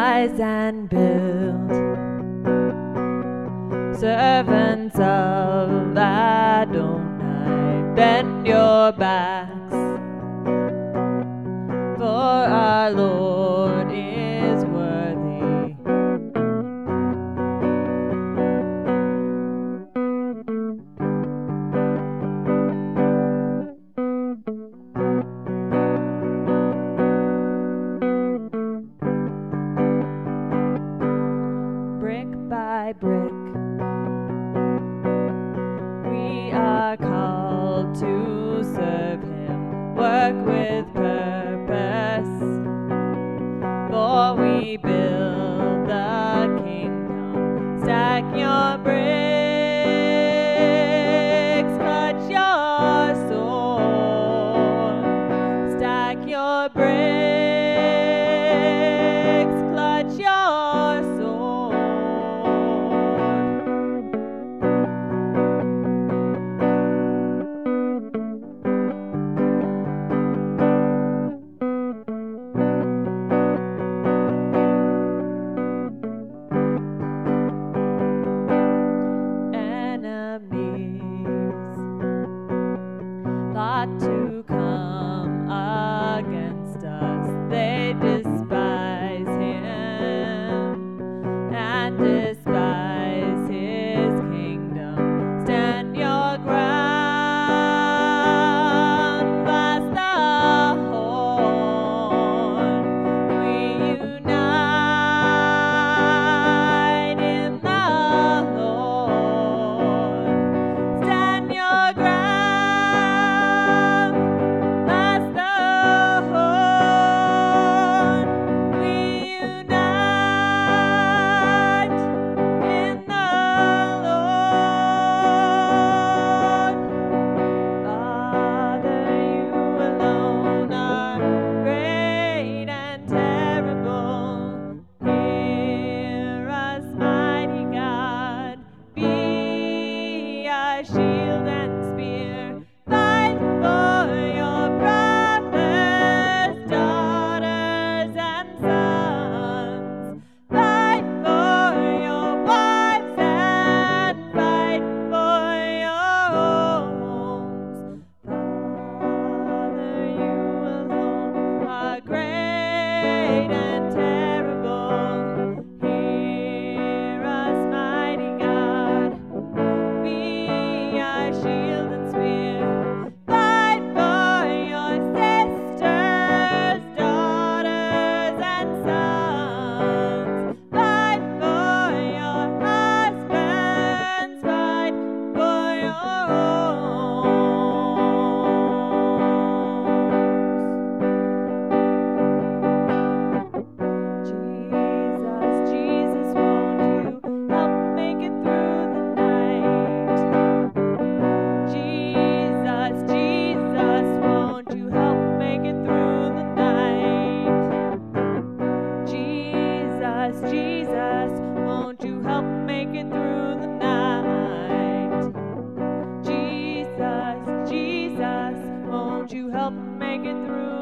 rise and build. Servants of Adonai, bend your backs, for our Lord is worthy. Brick by brick, we are called to serve Him, work with purpose, for we build the kingdom. Stack your bricks, clutch your sword. Stack your bricks, clutch your sword. Thought to come against us, they despise Him and despise His kingdom. Stand your ground, blast the horn. We unite in the Lord. Stand your ground. Shield and spear, fight for your brothers, daughters, and sons. Fight for your wives and fight for your homes. Father, you alone are great and terrible. Hear us, mighty God. Shield and spear, fight for your sisters, daughters, and sons. Fight for your husbands, fight for your homes. Jesus, won't you help make it through the night? Jesus, won't you help make it through the night? Jesus, won't you help make it through the night? Jesus, won't you help make it through